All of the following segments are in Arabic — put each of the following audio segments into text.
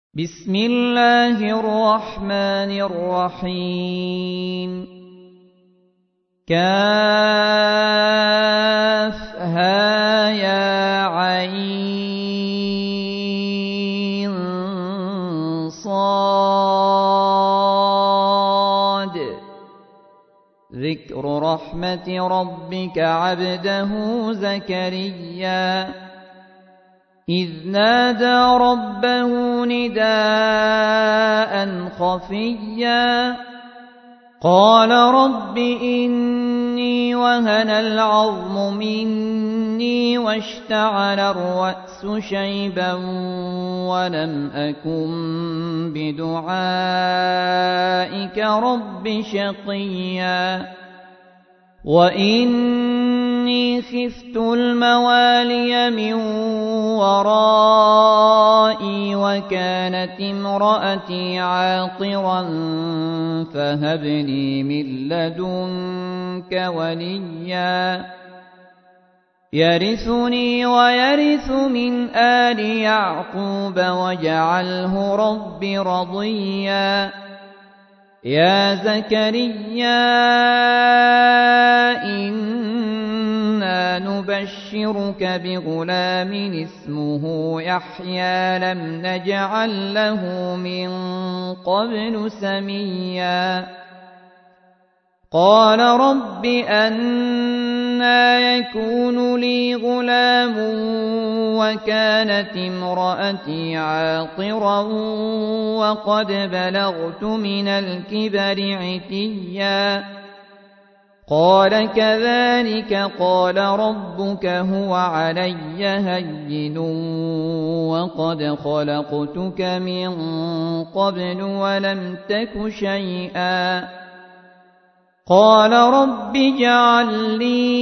بسم الله الرحمن الرحيم كافها يا عين صاد ذكر رحمة ربك عبده زكريا إذ نادى ربه نداء خفيا قال رب إني وهن العظم مني واشتعل الرأس شيبا ولم أكن بدعائك رب شقيا وإني خفت الموالي من ورائي وكانت امرأتي عاقرا فهب لي من لدنك وليا يرثني ويرث من آل يعقوب واجعله رب رضيا يا زكريا إنا نبشرك بغلام اسمه يحيى لم نجعل له من قبل سميا قال رب أنى يكون لي غلام وكانت امرأتي عاقرا وقد بلغت من الكبر عتيا قال كذلك قال ربك هو علي هين وقد خلقتك من قبل ولم تك شيئا قال رب اجعل لي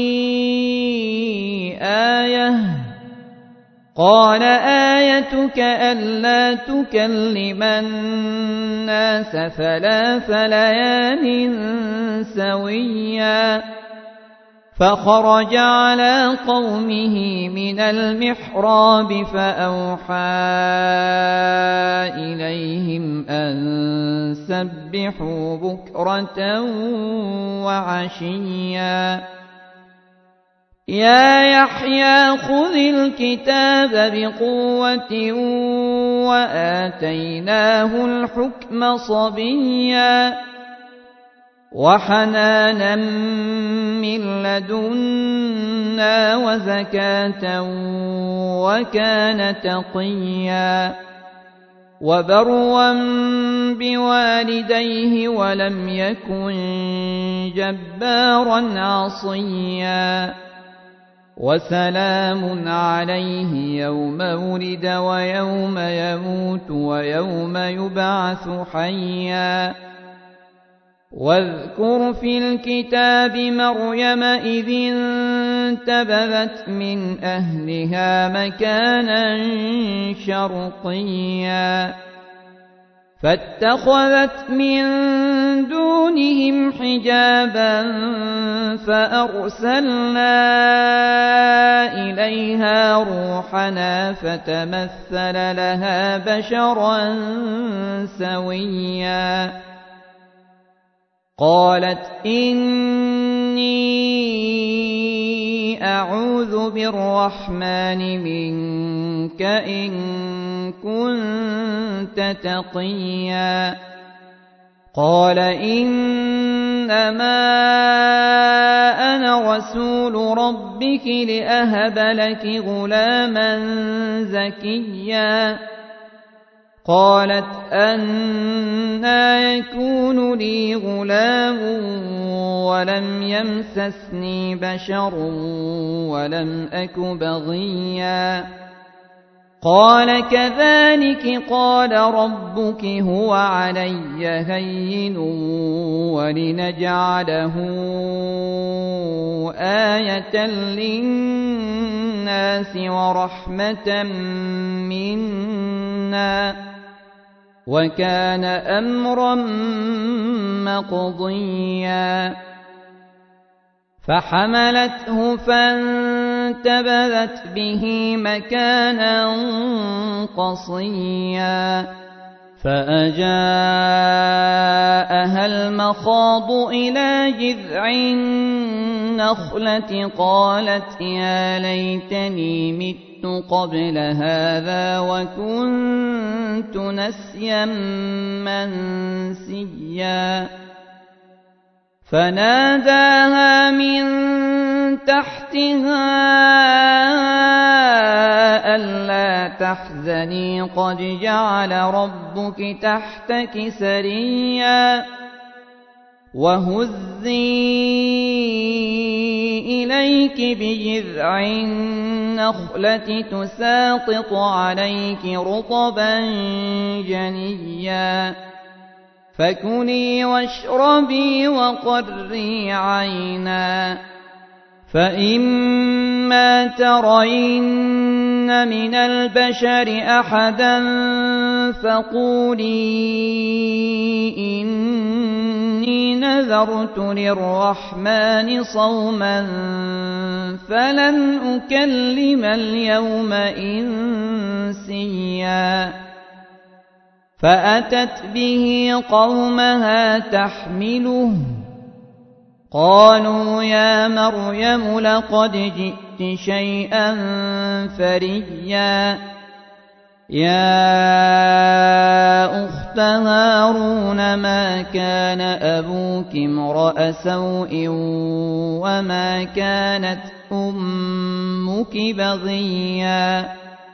آية قال آيتك ألا تكلم الناس 3 ليال سويا فخرج على قومه من المحراب فأوحى إليهم أن سبحوا بكرة وعشيا يا يحيى خذ الكتاب بقوة وآتيناه الحكم صبيا وحنانا من لدنا وزكاة وكان تقيا وبرا بوالديه ولم يكن جبارا عصيا وسلام عليه يوم ولد ويوم يموت ويوم يبعث حيا واذكر في الكتاب مريم إذ انتبذت من أهلها مكانا شرقيا فاتخذت من دونهم حجابا فأرسلنا إليها روحنا فتمثل لها بشرا سويا قالت إني أعوذ بالرحمن منك إن كنت تقيا قال إنما أنا رسول ربك لأهب لك غلاما زكيا قالت أنى يكون لي غلام ولم يمسسني بشر ولم أك بغيا قال كذلك قال ربك هو علي هين ولنجعله آية للناس ورحمة منا وكان أمرا مقضيا فحملته فانتبذت به مكانا قصيا فأجاءها المخاض إلى جذع النخلة قالت يا ليتني مت قبل هذا وكنت نسيا منسيا فناداها من تحتها ألا تحزني قد جعل ربك تحتك سريا وهزي إليك بجذع النخلة تساقط عليك رطبا جنيا فكلي واشربي وقري عينا فإما ترين من البشر أحدا فقولي إني نذرت للرحمن صوما فلن أكلم اليوم إنسيا فأتت به قومها تحمله قالوا يا مريم لقد جئت شيئا فريا يا أخت هارون ما كان أبوك امرأ سوء وما كانت أمك بغيا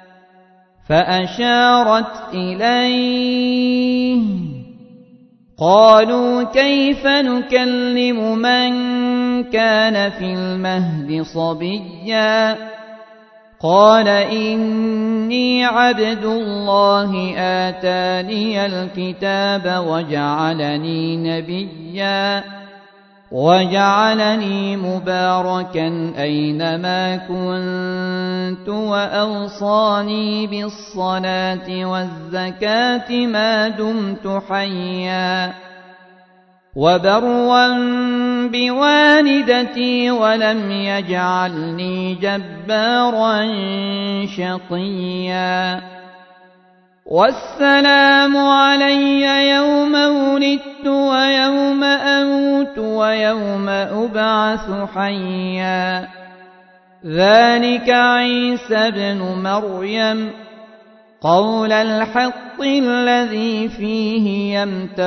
فأشارت إليه قالوا كيف نكلم من كان في المهد صبيا قال إني عبد الله آتاني الكتاب وجعلني نبيا وجعلني مباركا أينما كنت وأوصاني بالصلاة والزكاة ما دمت حيا وبرا بوالدتي ولم يجعلني جبارا شقيا والسلام علي يوم ولدت ويوم أموت ويوم أبعث حيا ذلك عيسى ابن مريم قول الحق الذي فيه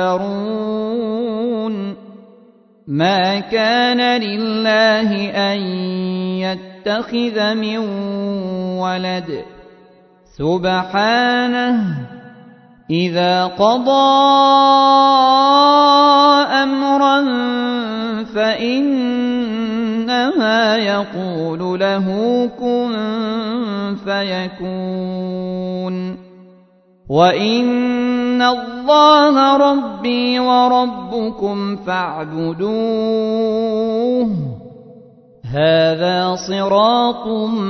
يمترون ما كان لله أن يتخذ من ولد سبحانه إذا قضى أمرا فإنما يقول له كن فيكون وإن الله ربي وربكم فاعبدوه هذا صراط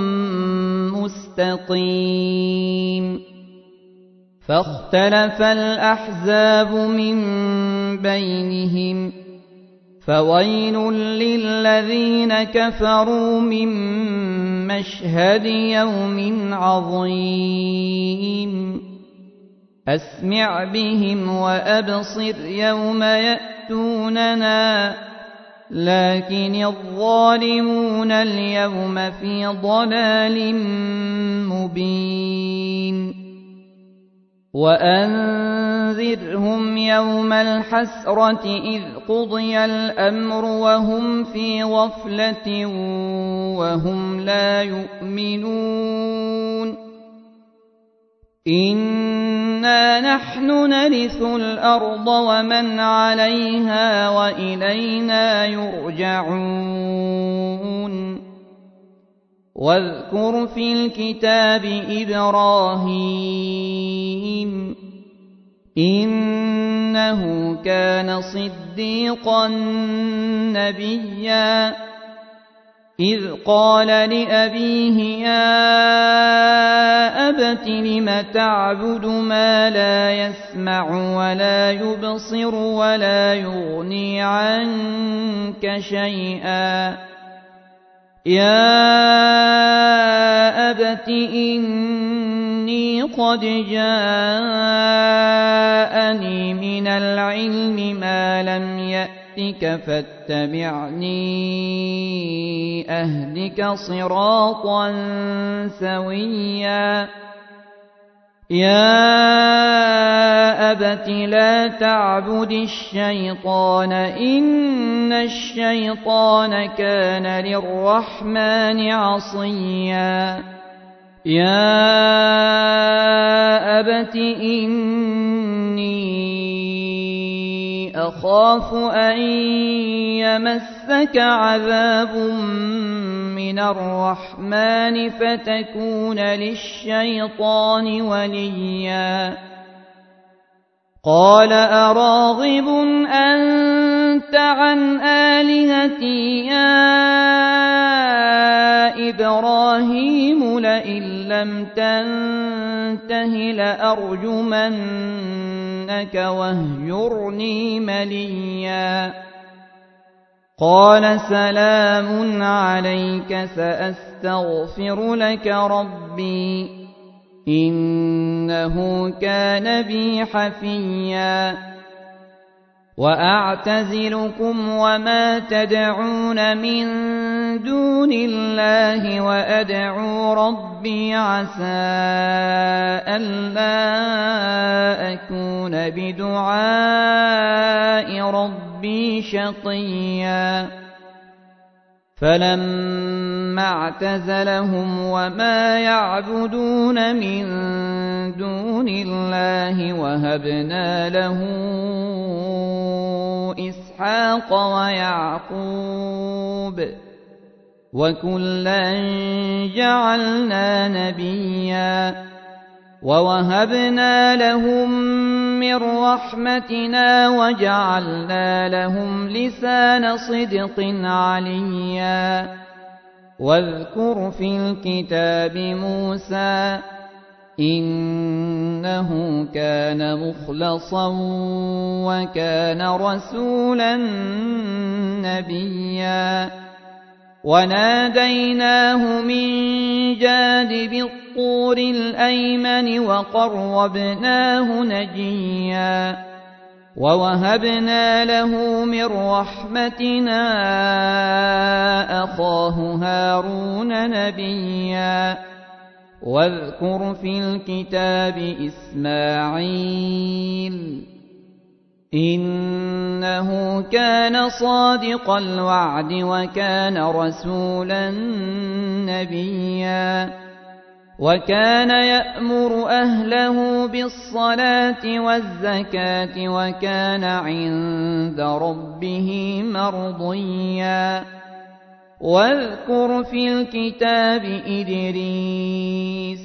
مستقيم فاختلف الأحزاب من بينهم فويل للذين كفروا من مشهد يوم عظيم أسمع بهم وأبصر يوم يأتوننا لكن الظالمون اليوم في ضلال مبين وأنذرهم يوم الحسرة إذ قضي الأمر وهم في غفلة وهم لا يؤمنون إنا نحن نرث الأرض ومن عليها وإلينا يرجعون واذكر في الكتاب إبراهيم إنه كان صديقا نبيا إذ قال لأبيه يا أبت لم تعبد ما لا يسمع ولا يبصر ولا يغني عنك شيئا يا أبت إني قد جاءني ذريتك فاتبعني أهدك صراطا سويا يا أبت لا تعبد الشيطان إن الشيطان كان للرحمن عصيا يا أبت إني أخاف أن يمسك عذاب من الرحمن فتكون للشيطان وليا قال أراغب أنت عن آلهتي يا إبراهيم لئن لم تنته لأرجمنك واهجرني مليا قال سلام عليك سأستغفر لك ربي إنه كان بي حفيا وأعتزلكم وما تدعون من دون الله وأدعو ربي عسى ألا أكون بدعاء ربي شقيا فلما اعتزلهم وما يعبدون من دون الله وهبنا له إسحاق ويعقوب وكلا جعلنا نبيا ووهبنا لهم من رحمتنا وجعلنا لهم لسان صدق عليا واذكر في الكتاب موسى إنه كان مخلصا وكان رسولا نبيا وناديناه من جانب الطور الأيمن وقربناه نجيا ووهبنا له من رحمتنا أخاه هارون نبيا واذكر في الكتاب إسماعيل إنه كان صادق الوعد وكان رسولا نبيا وكان يأمر أهله بالصلاة والزكاة وكان عند ربه مرضيا واذكر في الكتاب إدريس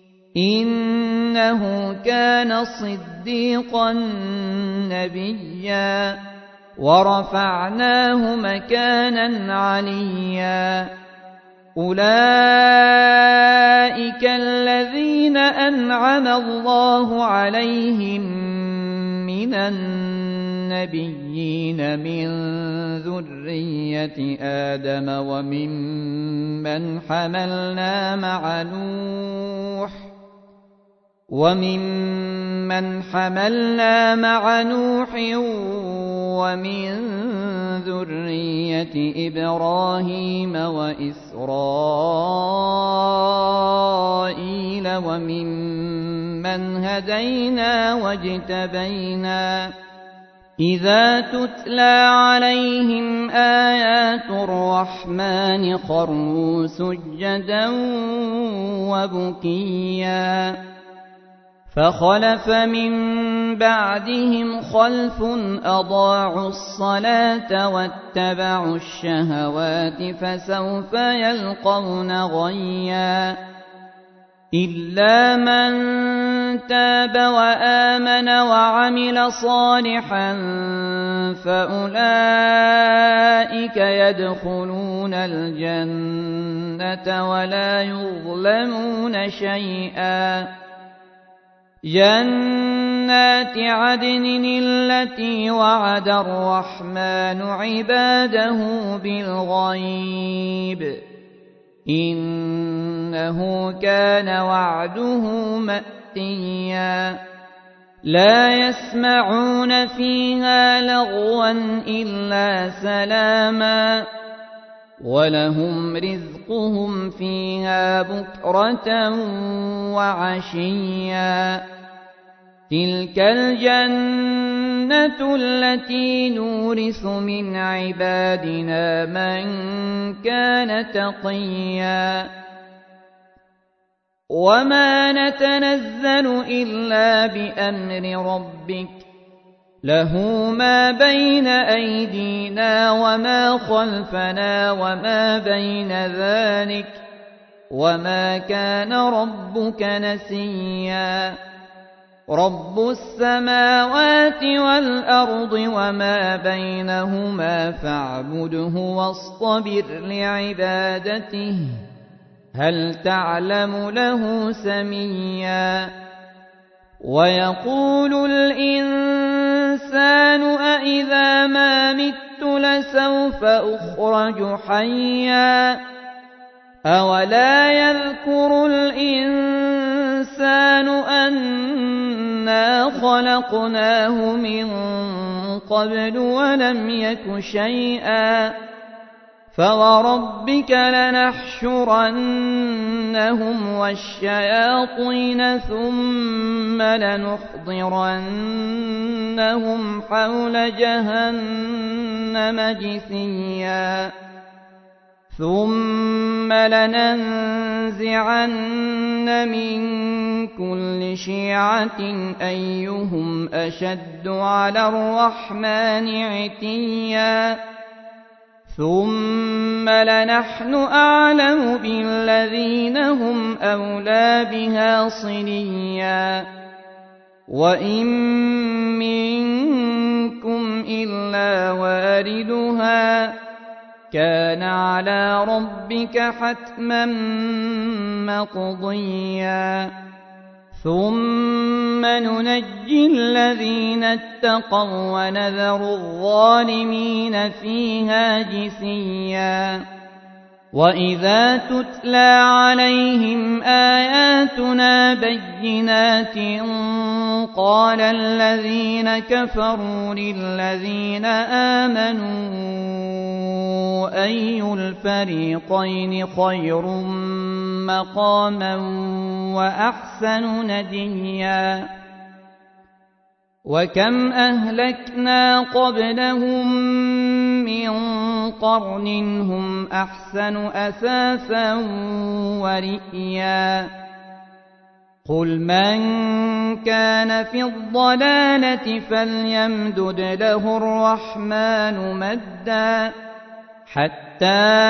إنه كان صديقا نبيا ورفعناه مكانا عليا أولئك الذين أنعم الله عليهم من النبيين من ذرية آدم وممن حملنا مع نوح ومن ذرية إبراهيم وإسرائيل وممن هدينا واجتبينا إذا تتلى عليهم آيات الرحمن خروا سجدا وبكيا فخلف من بعدهم خلف أضاعوا الصلاة واتبعوا الشهوات فسوف يلقون غيا إلا من تاب وآمن وعمل صالحا فأولئك يدخلون الجنة ولا يظلمون شيئا جنات عدن التي وعد الرحمن عباده بالغيب إنه كان وعده مأتيا لا يسمعون فيها لغوا إلا سلاما ولهم رزقهم فيها بكرة وعشيا تلك الجنة التي نورث من عبادنا من كان تقيا وما نتنزل إلا بأمر ربك له ما بين أيدينا وما خلفنا وما بين ذلك وما كان ربك نسيا رب السماوات والأرض وما بينهما فاعبده واصطبر لعبادته هل تعلم له سميا ويقول الإنسان أإذا ما مت لسوف أخرج حيا أولا يذكر الإنسان أنا خلقناه من قبل ولم يك شيئا فوربك لنحشرنهم والشياطين ثم لنحضرنهم حول جهنم جثيا ثم لننزعن من كل شيعة أيهم أشد على الرحمن عتيا ثم لنحن أعلم بالذين هم أولى بها صليا وإن منكم إلا واردها كان على ربك حتما مقضيا ثم ننجي الذين اتقوا ونذر الظالمين فيها جثيا وإذا تتلى عليهم آياتنا بينات قال الذين كفروا للذين آمنوا أي الفريقين خير مقاما وأحسن نديا وكم أهلكنا قبلهم من قرن هم أحسن أثاثا ورئيا قل من كان في الضلالة فليمدد له الرحمن مدا حتى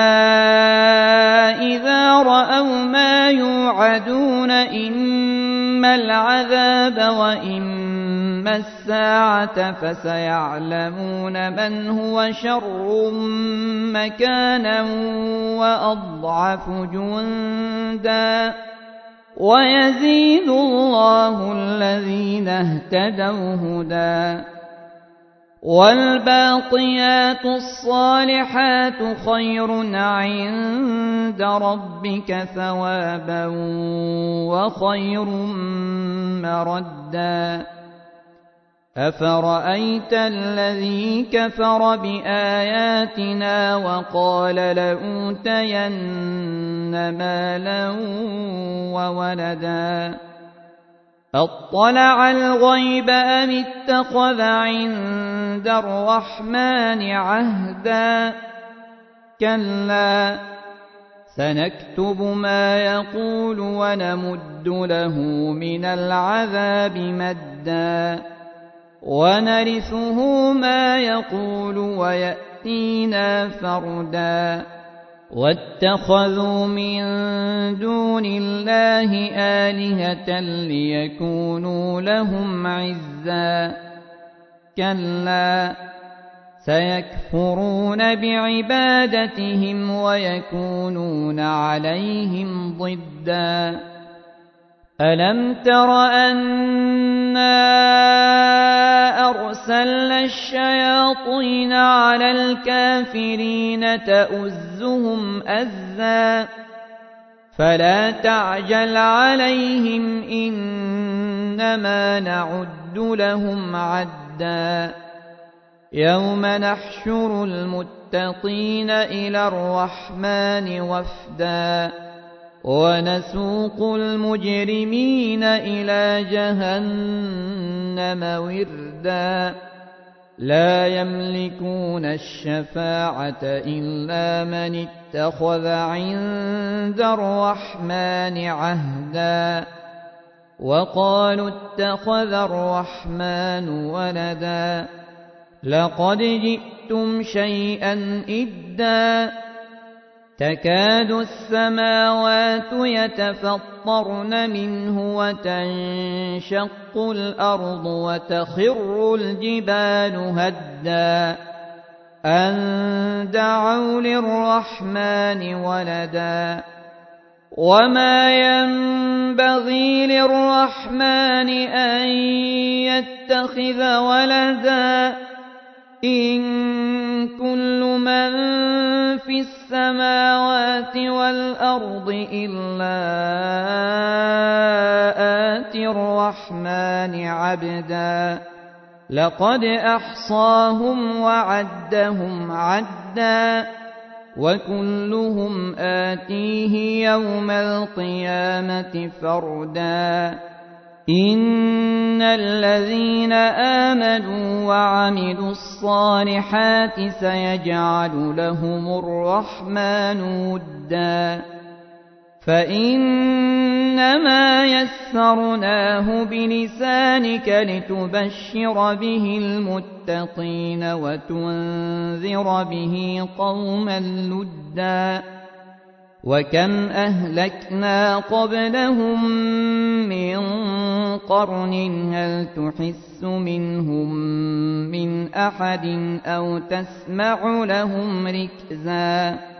إذا رأوا ما يوعدون إما العذاب وإما الساعة فسيعلمون من هو شر مكانا وأضعف جندا ويزيد الله الذين اهتدوا هدى والباقيات الصالحات خير عند ربك ثوابا وخير مردا أفرأيت الذي كفر بآياتنا وقال لأوتين مالا وولدا أطلع الغيب أم اتخذ عند الرحمن عهدا كلا سنكتب ما يقول ونمد له من العذاب مدا ونرثه ما يقول ويأتينا فردا واتخذوا من دون الله آلهة ليكونوا لهم عزا كلا سيكفرون بعبادتهم ويكونون عليهم ضدا ألم تر أنا أرسلنا الشياطين على الكافرين تؤزهم أزا فلا تعجل عليهم إنما نعد لهم عدا يوم نحشر المتقين إلى الرحمن وفدا ونسوق المجرمين إلى جهنم وردا لا يملكون الشفاعة إلا من اتخذ عند الرحمن عهدا وقالوا اتخذ الرحمن ولدا لقد جئتم شيئا إدا تكاد السماوات يتفطرن منه وتنشق الأرض وتخر الجبال هدا أن دعوا للرحمن ولدا وما ينبغي للرحمن أن يتخذ ولدا إن كل من في السماوات والأرض إلا آتي الرحمن عبدا لقد أحصاهم وعدهم عدا وكلهم آتيه يوم القيامة فردا إن الذين آمنوا وعملوا الصالحات سيجعل لهم الرحمن ودا فإنما يسرناه بلسانك لتبشر به المتقين وتنذر به قوما لدا وكم أهلكنا قبلهم من قرن هل تحس منهم من أحد أو تسمع لهم ركزا